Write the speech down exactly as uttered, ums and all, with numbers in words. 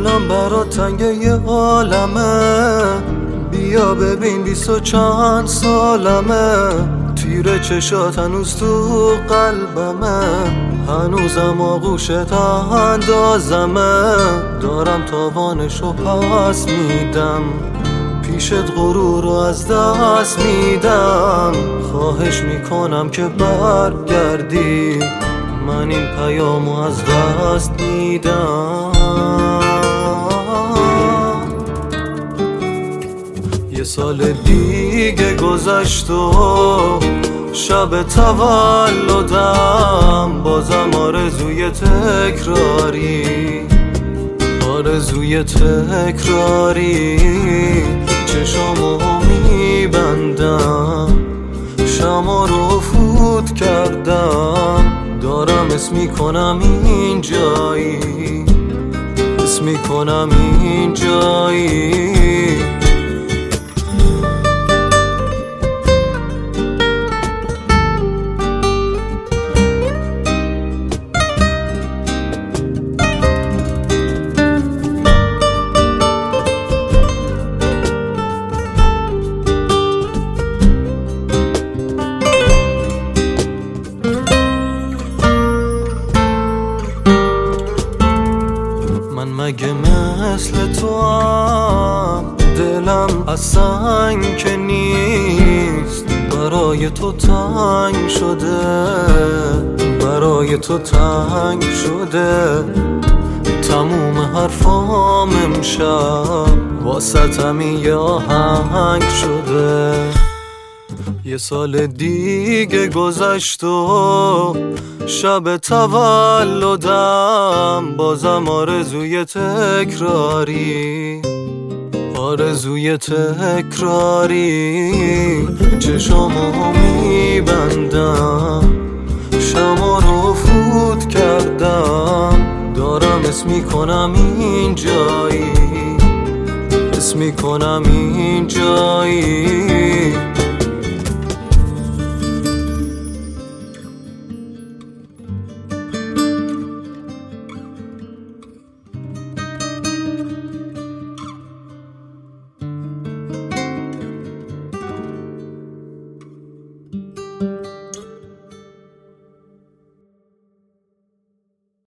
دلم برات تنگه یه عالمه، بیا ببین بیست و چند سالمه، تیر چشات هنوز تو قلبمه، هنوزم آغوشت اندازمه، دارم تاوانشو پس میدم، پیشت غرور رو از دست میدم، خواهش میکنم که برگردی، من این پیامو از دست میدم. یه سال دیگه گذشت و شب تولدم، بازم آرزوی تکراری، آرزوی تکراری، چشامو میبندم، شما رو فوت کردم، دارم اسم میکنم این جایی، اسم میکنم این جایی. من مگه مثل تو هم دلم از سنگ که نیست، برای تو تنگ شده، برای تو تنگ شده، تموم حرفام امشب واسطم یه آهنگ شده. یه سال دیگه گذشت و شب تولدم، بازم آرزوی تکراری، آرزوی تکراری، چشامو میبندم، شما رو فوت کردم، دارم اسم میکنم این جایی، اسم میکنم این جایی.